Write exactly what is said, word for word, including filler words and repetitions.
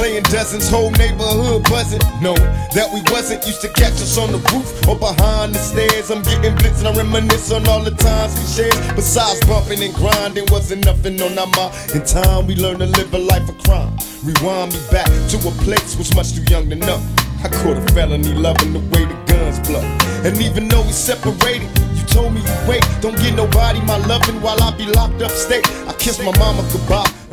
Playing dozens, whole neighborhood buzzing. Knowing that we wasn't used to catch us on the roof or behind the stairs. I'm getting blitzed and I reminisce on all the times we shared. Besides bumping and grinding, wasn't nothing on our mind. In time, we learned to live a life of crime. Rewind me back to a place was much too young to know. I caught a felony loving the way the guns blow. And even though we separated, you told me you wait. Don't get nobody my loving while I be locked up state. I kissed my mama goodbye.